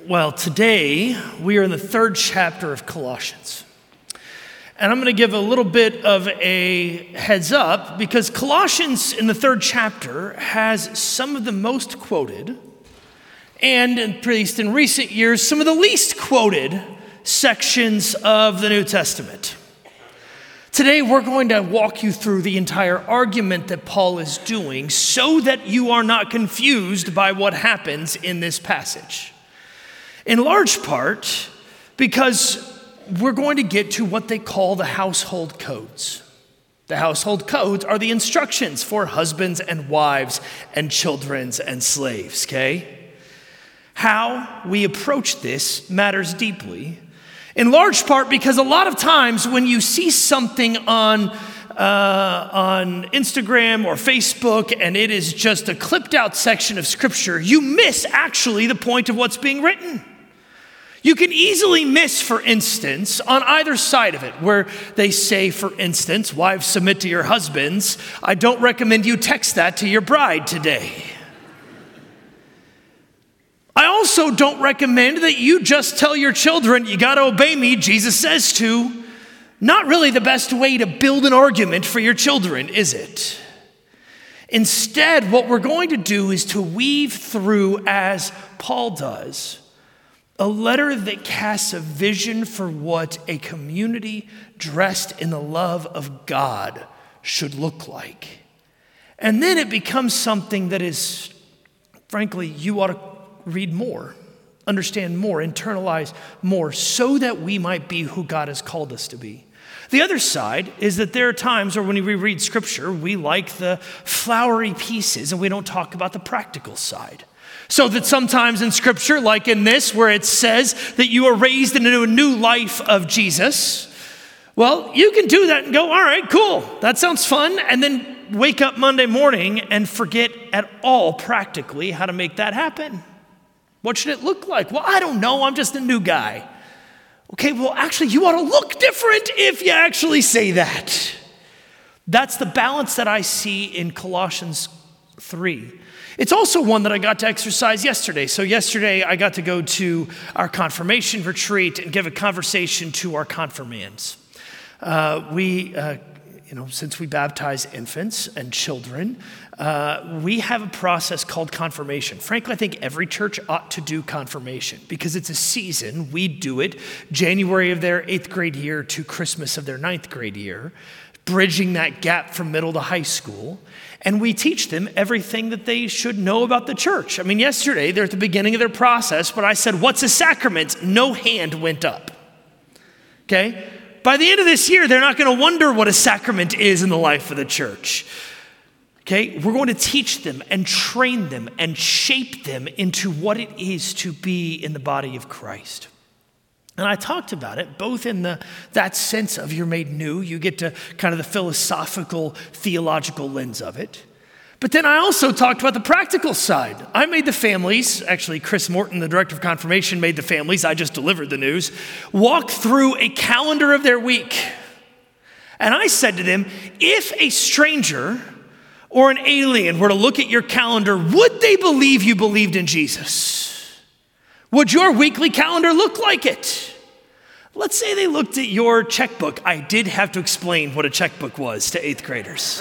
Well, today we are in the third chapter of Colossians. And I'm going to give a little bit of a heads up because Colossians in the third chapter has some of the most quoted and, at least in recent years, some of the least quoted sections of the New Testament. Today we're going to walk you through the entire argument that Paul is doing so that you are not confused by what happens in this passage. In large part because we're going to get to what they call the household codes. The household codes are the instructions for husbands and wives and children and slaves, okay? How we approach this matters deeply, in large part because a lot of times when you see something on Instagram or Facebook and it is just a clipped out section of scripture, you miss actually the point of what's being written. You can easily miss, for instance, on either side of it, where they say, for instance, wives submit to your husbands. I don't recommend you text that to your bride today. I also don't recommend that you just tell your children, you got to obey me, Jesus says to. Not really the best way to build an argument for your children, is it? Instead, what we're going to do is to weave through, as Paul does, a letter that casts a vision for what a community dressed in the love of God should look like. And then it becomes something that is, frankly, you ought to read more, understand more, internalize more, so that we might be who God has called us to be. The other side is that there are times where when we read scripture, we like the flowery pieces and we don't talk about the practical side. So that sometimes in scripture, like in this, where it says that you are raised into a new life of Jesus, well, you can do that and go, all right, cool, that sounds fun, and then wake up Monday morning and forget at all practically how to make that happen. What should it look like? Well, I don't know, I'm just a new guy. Okay, well, actually, you ought to look different if you actually say that. That's the balance that I see in Colossians 3. It's also one that I got to exercise yesterday. So yesterday I got to go to our confirmation retreat and give a conversation to our confirmands. Since we baptize infants and children, we have a process called confirmation. Frankly, I think every church ought to do confirmation because it's a season. We do it January of their 8th grade year to Christmas of their 9th grade year, bridging that gap from middle to high school. And we teach them everything that they should know about the church. I mean, yesterday, they're at the beginning of their process, but I said, what's a sacrament? No hand went up. Okay? By the end of this year, they're not going to wonder what a sacrament is in the life of the church. Okay? We're going to teach them and train them and shape them into what it is to be in the body of Christ. And I talked about it both in that sense of you're made new, you get to kind of the philosophical, theological lens of it. But then I also talked about the practical side. I made the families, actually Chris Morton, the director of confirmation, made the families, I just delivered the news, walk through a calendar of their week. And I said to them, if a stranger or an alien were to look at your calendar, would they believe you believed in Jesus? Would your weekly calendar look like it? Let's say they looked at your checkbook. I did have to explain what a checkbook was to 8th graders.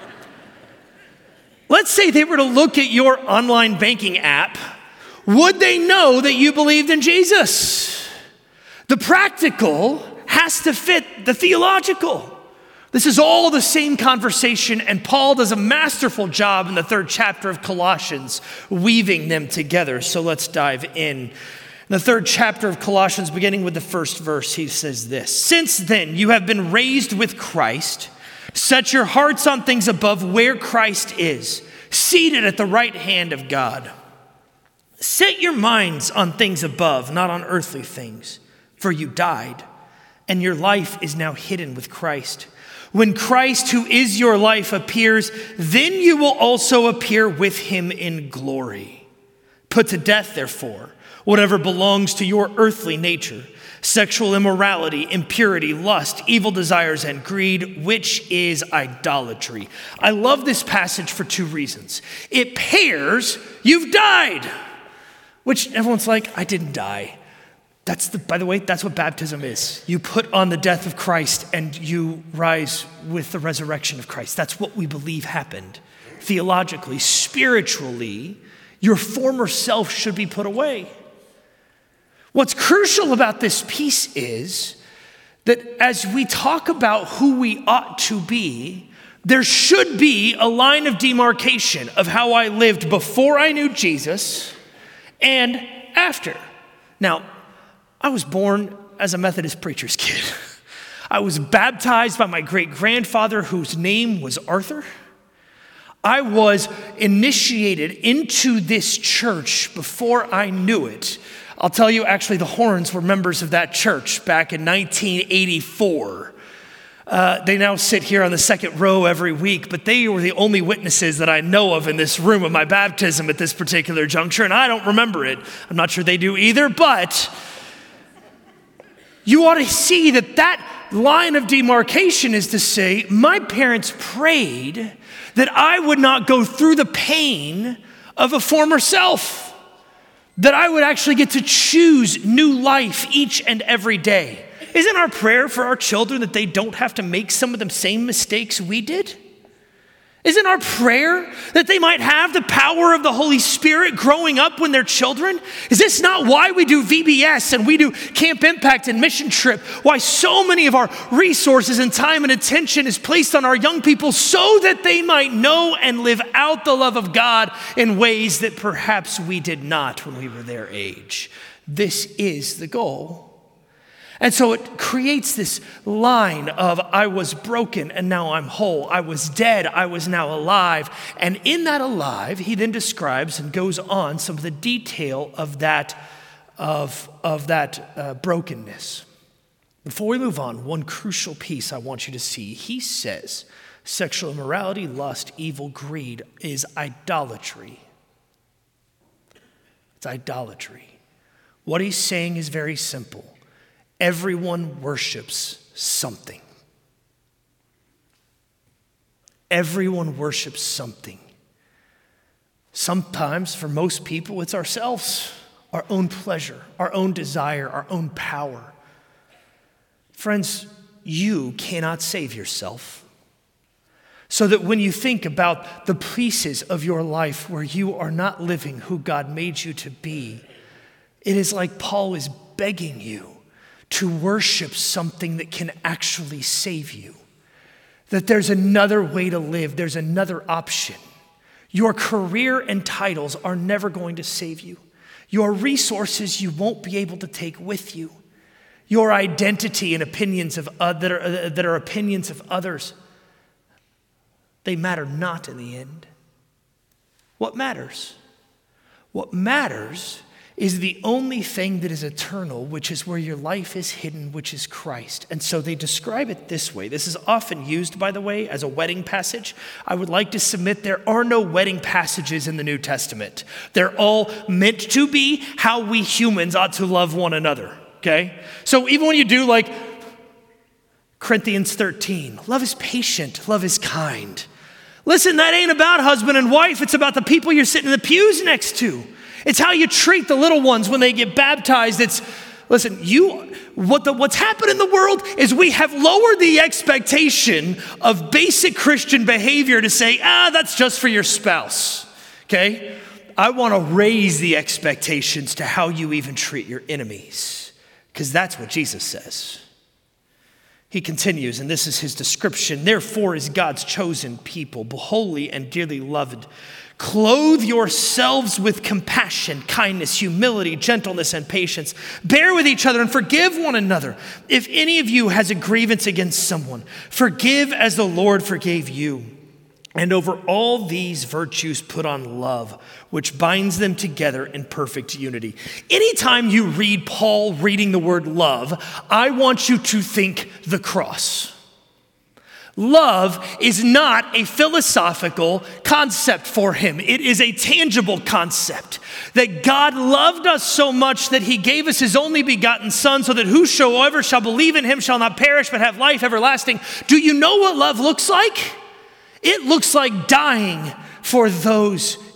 Let's say they were to look at your online banking app. Would they know that you believed in Jesus? The practical has to fit the theological. This is all the same conversation, and Paul does a masterful job in the third chapter of Colossians, weaving them together. So let's dive in. In the third chapter of Colossians, beginning with the first verse, he says this: "Since then you have been raised with Christ, set your hearts on things above where Christ is, seated at the right hand of God. Set your minds on things above, not on earthly things, for you died, and your life is now hidden with Christ. When Christ, who is your life, appears, then you will also appear with him in glory. Put to death, therefore, whatever belongs to your earthly nature: sexual immorality, impurity, lust, evil desires, and greed, which is idolatry." I love this passage for two reasons. It pairs, you've died. Which everyone's like, I didn't die. By the way, that's what baptism is. You put on the death of Christ and you rise with the resurrection of Christ. That's what we believe happened. Theologically, spiritually, your former self should be put away. What's crucial about this piece is that as we talk about who we ought to be, there should be a line of demarcation of how I lived before I knew Jesus and after. Now, I was born as a Methodist preacher's kid. I was baptized by my great-grandfather whose name was Arthur. I was initiated into this church before I knew it. I'll tell you, actually, the Horns were members of that church back in 1984. They now sit here on the second row every week, but they were the only witnesses that I know of in this room of my baptism at this particular juncture, and I don't remember it. I'm not sure they do either, but you ought to see that line of demarcation is to say, my parents prayed that I would not go through the pain of a former self, that I would actually get to choose new life each and every day. Isn't our prayer for our children that they don't have to make some of the same mistakes we did? Isn't our prayer that they might have the power of the Holy Spirit growing up when they're children? Is this not why we do VBS and we do Camp Impact and Mission Trip? Why so many of our resources and time and attention is placed on our young people so that they might know and live out the love of God in ways that perhaps we did not when we were their age? This is the goal. And so it creates this line of I was broken and now I'm whole. I was dead, I was now alive. And in that alive, he then describes and goes on some of the detail of that brokenness. Before we move on, one crucial piece I want you to see. He says sexual immorality, lust, evil, greed is idolatry. It's idolatry. What he's saying is very simple. Everyone worships something. Everyone worships something. Sometimes, for most people, it's ourselves, our own pleasure, our own desire, our own power. Friends, you cannot save yourself. So that when you think about the pieces of your life where you are not living who God made you to be, it is like Paul is begging you to worship something that can actually save you. That there's another way to live, there's another option. Your career and titles are never going to save you. Your resources you won't be able to take with you. Your identity and opinions that are opinions of others, they matter not in the end. What matters? What matters is the only thing that is eternal, which is where your life is hidden, which is Christ. And so they describe it this way. This is often used, by the way, as a wedding passage. I would like to submit there are no wedding passages in the New Testament. They're all meant to be how we humans ought to love one another, okay? So even when you do like Corinthians 13, love is patient, love is kind. Listen, that ain't about husband and wife. It's about the people you're sitting in the pews next to. It's how you treat the little ones when they get baptized. What's happened in the world is we have lowered the expectation of basic Christian behavior to say, that's just for your spouse, okay? I want to raise the expectations to how you even treat your enemies, because that's what Jesus says. He continues, and this is his description. Therefore, as God's chosen people, holy and dearly loved, clothe yourselves with compassion, kindness, humility, gentleness, and patience. Bear with each other and forgive one another. If any of you has a grievance against someone, forgive as the Lord forgave you. And over all these virtues put on love, which binds them together in perfect unity. Anytime you read Paul reading the word love, I want you to think the cross. Love is not a philosophical concept for him. It is a tangible concept. That God loved us so much that he gave us his only begotten son so that whosoever shall believe in him shall not perish but have life everlasting. Do you know what love looks like? It looks like dying for those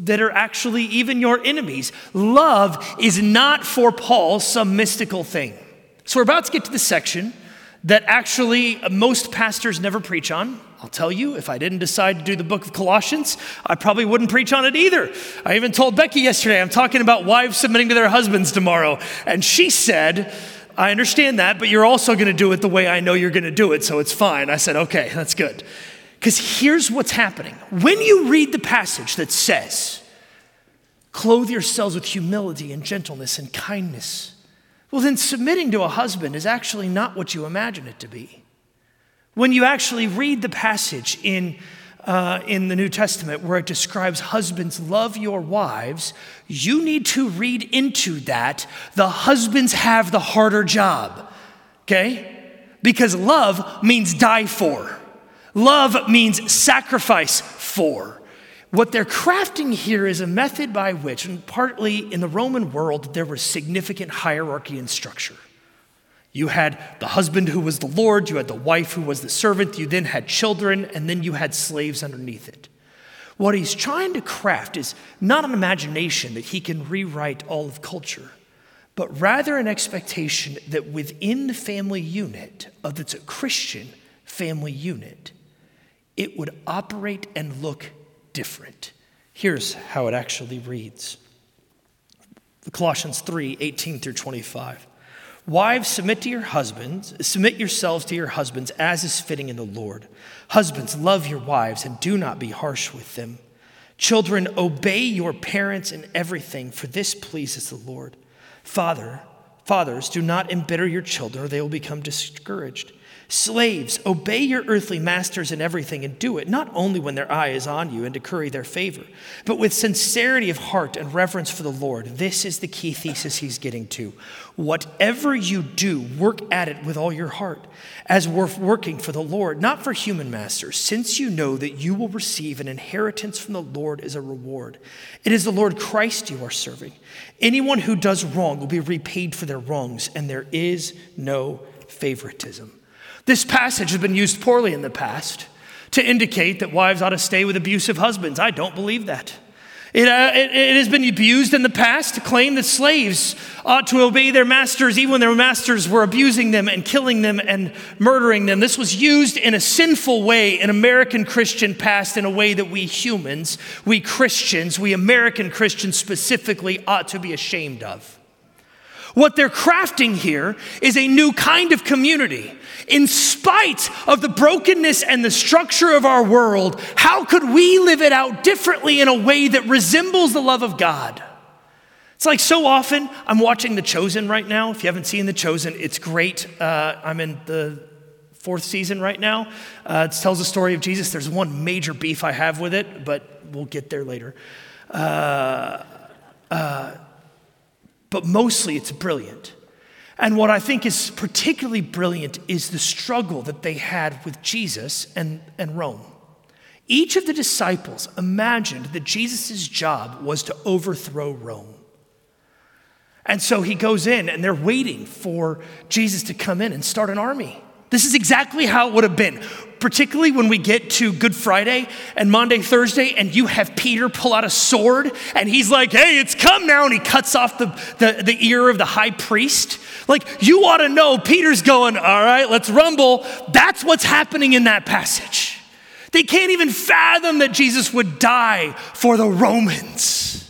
that are actually even your enemies. Love is not for Paul some mystical thing. So we're about to get to the section that actually most pastors never preach on. I'll tell you, if I didn't decide to do the book of Colossians, I probably wouldn't preach on it either. I even told Becky yesterday, I'm talking about wives submitting to their husbands tomorrow. And she said, I understand that, but you're also going to do it the way I know you're going to do it, so it's fine. I said, okay, that's good. Because here's what's happening. When you read the passage that says, clothe yourselves with humility and gentleness and kindness, well, then submitting to a husband is actually not what you imagine it to be. When you actually read the passage in the New Testament where it describes husbands, love your wives, you need to read into that the husbands have the harder job, okay? Because love means die for. Love means sacrifice for. What they're crafting here is a method by which, and partly in the Roman world, there was significant hierarchy and structure. You had the husband who was the Lord, you had the wife who was the servant, you then had children, and then you had slaves underneath it. What he's trying to craft is not an imagination that he can rewrite all of culture, but rather an expectation that within the family unit, of that's a Christian family unit, it would operate and look different. Here's how it actually reads. Colossians 3, 18 through 25. Wives, submit yourselves to your husbands as is fitting in the Lord. Husbands, love your wives and do not be harsh with them. Children, obey your parents in everything, for this pleases the Lord. Fathers, do not embitter your children or they will become discouraged. Slaves, obey your earthly masters in everything and do it, not only when their eye is on you and to curry their favor, but with sincerity of heart and reverence for the Lord. This is the key thesis he's getting to. Whatever you do, work at it with all your heart, as working for the Lord, not for human masters, since you know that you will receive an inheritance from the Lord as a reward. It is the Lord Christ you are serving. Anyone who does wrong will be repaid for their wrongs, and there is no favoritism. This passage has been used poorly in the past to indicate that wives ought to stay with abusive husbands. I don't believe that. It has been abused in the past to claim that slaves ought to obey their masters even when their masters were abusing them and killing them and murdering them. This was used in a sinful way in American Christian past in a way that we humans, we Christians, we American Christians specifically ought to be ashamed of. What they're crafting here is a new kind of community. In spite of the brokenness and the structure of our world, how could we live it out differently in a way that resembles the love of God? It's like so often, I'm watching The Chosen right now. If you haven't seen The Chosen, it's great. I'm in the 4th season right now. It tells the story of Jesus. There's one major beef I have with it, but we'll get there later. But mostly it's brilliant. And what I think is particularly brilliant is the struggle that they had with Jesus and Rome. Each of the disciples imagined that Jesus' job was to overthrow Rome. And so he goes in and they're waiting for Jesus to come in and start an army. This is exactly how it would have been, particularly when we get to Good Friday and Maundy, Thursday, and you have Peter pull out a sword, and he's like, hey, it's come now, and he cuts off the ear of the high priest. Like, you ought to know Peter's going, all right, let's rumble. That's what's happening in that passage. They can't even fathom that Jesus would die for the Romans.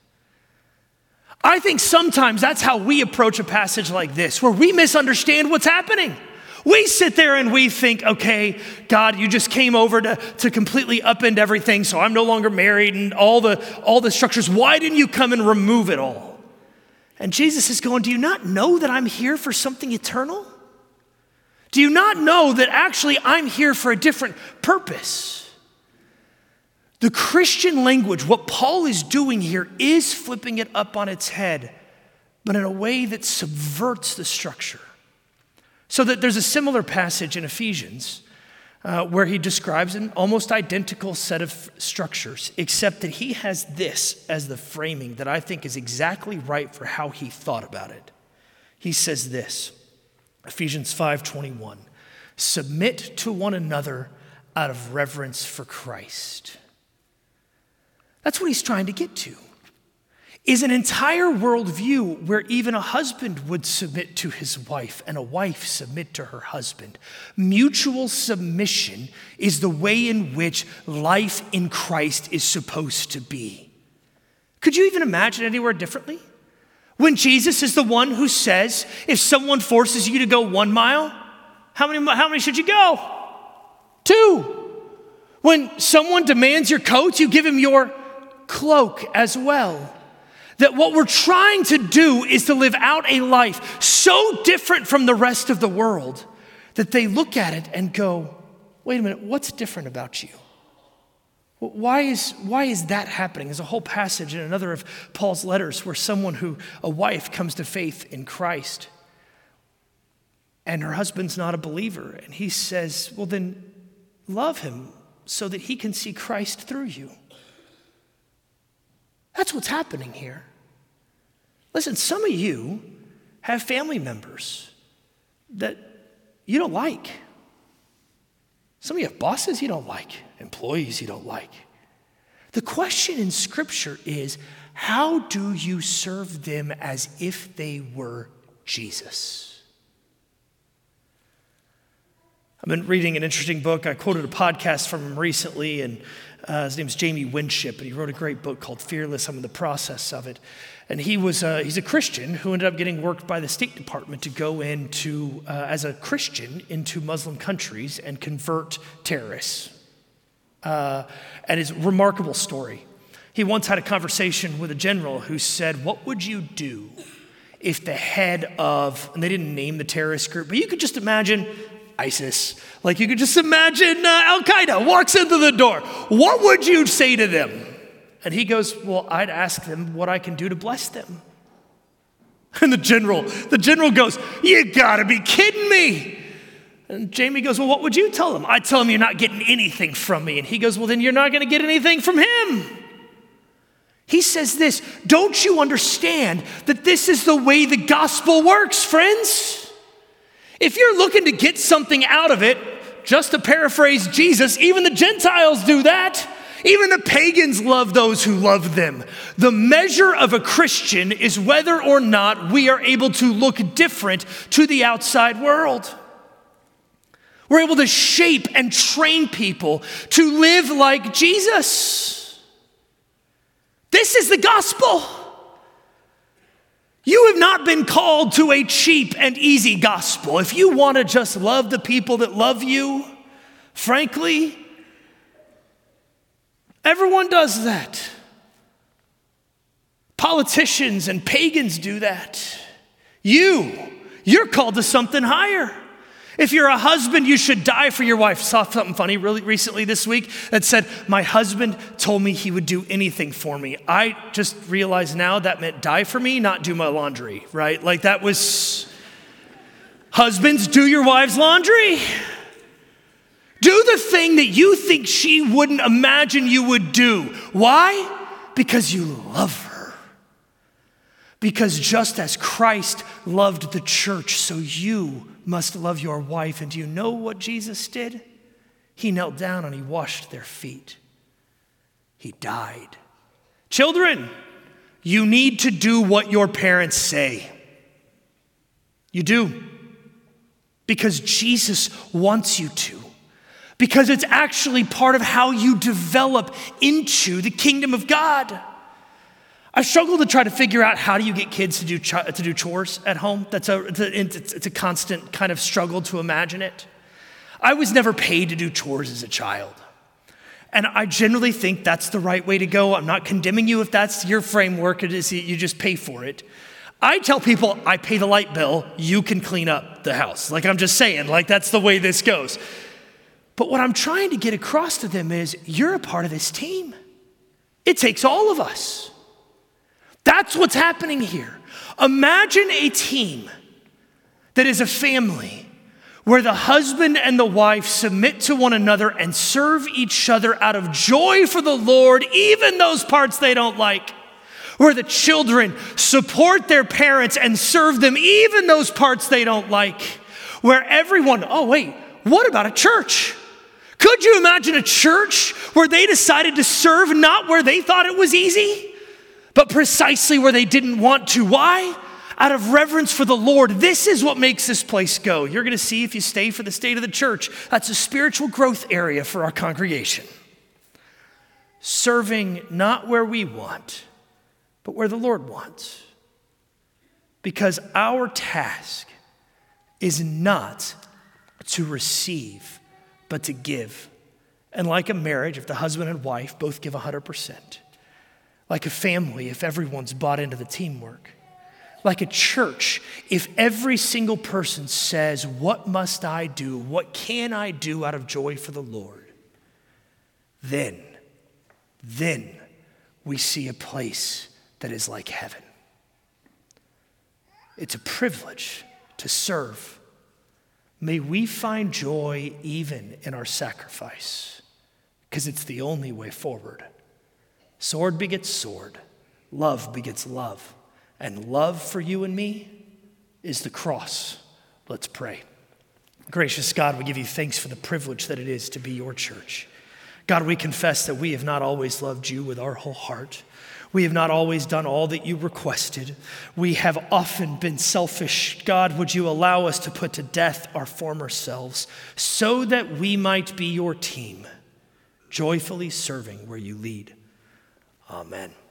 I think sometimes that's how we approach a passage like this, where we misunderstand what's happening. We sit there and we think, okay, God, you just came over to completely upend everything, so I'm no longer married and all the structures. Why didn't you come and remove it all? And Jesus is going, do you not know that I'm here for something eternal? Do you not know that actually I'm here for a different purpose? The Christian language, what Paul is doing here is flipping it up on its head, but in a way that subverts the structure. So that there's a similar passage in Ephesians where he describes an almost identical set of structures, except that he has this as the framing that I think is exactly right for how he thought about it. He says this, Ephesians 5:21, submit to one another out of reverence for Christ. That's what he's trying to get to. Is an entire worldview where even a husband would submit to his wife and a wife submit to her husband. Mutual submission is the way in which life in Christ is supposed to be. Could you even imagine anywhere differently? When Jesus is the one who says, if someone forces you to go 1 mile, how many should you go? 2. When someone demands your coat, you give him your cloak as well. That what we're trying to do is to live out a life so different from the rest of the world that they look at it and go, wait a minute, what's different about you? Why is that happening? There's a whole passage in another of Paul's letters where a wife comes to faith in Christ and her husband's not a believer. And he says, well, then love him so that he can see Christ through you. That's what's happening here. Listen, some of you have family members that you don't like. Some of you have bosses you don't like, employees you don't like. The question in Scripture is, how do you serve them as if they were Jesus? I've been reading an interesting book. I quoted a podcast from him recently, and his name's Jamie Winship, and he wrote a great book called Fearless. I'm in the process of it. And he's a Christian who ended up getting worked by the State Department to go into, as a Christian, into Muslim countries and convert terrorists. And his remarkable story. He once had a conversation with a general who said, what would you do if the head of, and they didn't name the terrorist group, but you could just imagine ISIS. Like you could just imagine Al-Qaeda walks into the door. What would you say to them? And he goes, well, I'd ask them what I can do to bless them. And the general goes, you gotta be kidding me. And Jamie goes, well, what would you tell them? I'd tell them you're not getting anything from me. And he goes, well, then you're not gonna get anything from him. He says this, don't you understand that this is the way the gospel works, friends? If you're looking to get something out of it, just to paraphrase Jesus, even the Gentiles do that. Even the pagans love those who love them. The measure of a Christian is whether or not we are able to look different to the outside world. We're able to shape and train people to live like Jesus. This is the gospel. You have not been called to a cheap and easy gospel. If you want to just love the people that love you, frankly, everyone does that. Politicians and pagans do that. You're called to something higher. If you're a husband, you should die for your wife. Saw something funny really recently this week that said, my husband told me he would do anything for me. I just realized now that meant die for me, not do my laundry, right? Like that was, husbands, do your wife's laundry. Do the thing that you think she wouldn't imagine you would do. Why? Because you love her. Because just as Christ loved the church, so you must love your wife. And do you know what Jesus did? He knelt down and he washed their feet. He died. Children, you need to do what your parents say. You do. Because Jesus wants you to. Because it's actually part of how you develop into the kingdom of God. I struggle to try to figure out how do you get kids to do chores at home. It's a constant kind of struggle to imagine it. I was never paid to do chores as a child. And I generally think that's the right way to go. I'm not condemning you if that's your framework. It is, you just pay for it. I tell people, I pay the light bill, you can clean up the house. Like I'm just saying, like that's the way this goes. But what I'm trying to get across to them is you're a part of this team. It takes all of us. That's what's happening here. Imagine a team that is a family where the husband and the wife submit to one another and serve each other out of joy for the Lord, even those parts they don't like. Where the children support their parents and serve them, even those parts they don't like. Where everyone, oh wait, what about a church? Could you imagine a church where they decided to serve not where they thought it was easy, but precisely where they didn't want to? Why? Out of reverence for the Lord. This is what makes this place go. You're going to see if you stay for the state of the church. That's a spiritual growth area for our congregation. Serving not where we want, but where the Lord wants. Because our task is not to receive, but to give. And like a marriage, if the husband and wife both give 100%. Like a family, if everyone's bought into the teamwork. Like a church, if every single person says, what must I do? What can I do out of joy for the Lord? Then we see a place that is like heaven. It's a privilege to serve. May we find joy even in our sacrifice, because it's the only way forward. Sword begets sword, love begets love, and love for you and me is the cross. Let's pray. Gracious God, we give you thanks for the privilege that it is to be your church. God, we confess that we have not always loved you with our whole heart. We have not always done all that you requested. We have often been selfish. God, would you allow us to put to death our former selves so that we might be your team, joyfully serving where you lead. Amen.